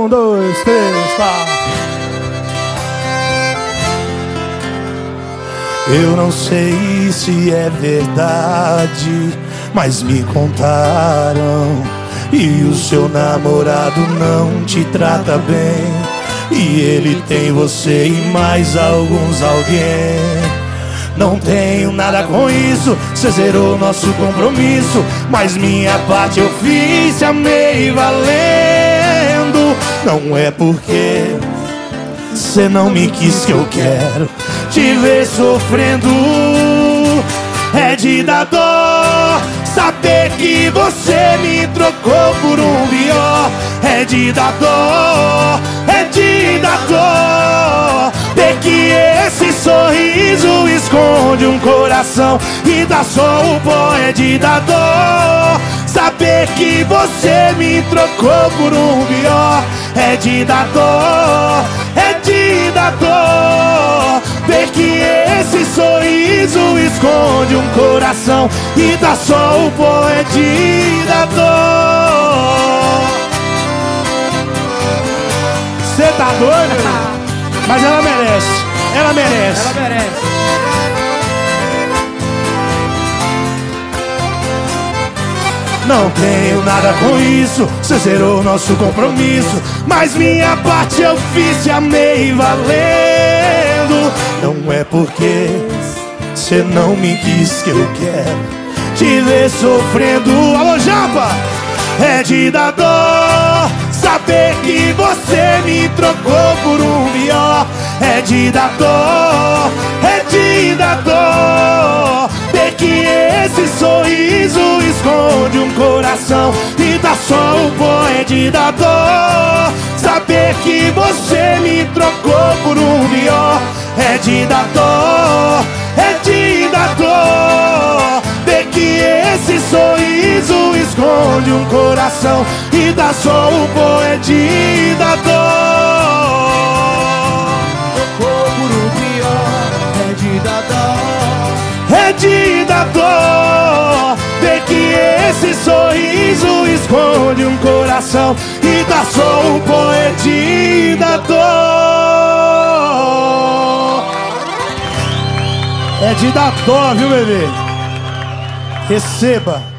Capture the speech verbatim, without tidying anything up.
Um, dois, três, quatro. Eu não sei se é verdade, mas me contaram. E o seu namorado não te trata bem, e ele tem você e mais alguns alguém. Não tenho nada com isso, cê zerou nosso compromisso, mas minha parte eu fiz, te amei valendo. Não é porque cê não me quis que eu quero te ver sofrendo. É de dar dó saber que você me trocou por um pior. É de dar dó, é de dar dó ver que esse sorriso esconde um coração e dá só o pó. É de dar dó saber que você me trocou por um pior. É de dar dó, é de dar dó ver que esse sorriso esconde um coração e dá só o pó. É de dar dó. Cê tá doido? Mas ela merece, ela merece. Ela merece. Não tenho nada com isso, cê zerou nosso compromisso, mas minha parte eu fiz, te amei valendo. Não é porque cê não me quis que eu quero te ver sofrendo. Alô, Japa! É de dar dó saber que você me trocou por um pior. É de dar dó, é de dar dó ver que esse sorriso esconde um coração e dá só o pó. É de dar dó saber que você me trocou por um pior. É de dar dó, é de dar dó ver que esse sorriso esconde um coração e dá só o pó. É de dar dó. Trocou por um pior. É de dar dó, é de dar dó ver que esse sorriso esconde um coração e dá só o pó. É de dar dó. É de dar dó, viu, bebê? Receba.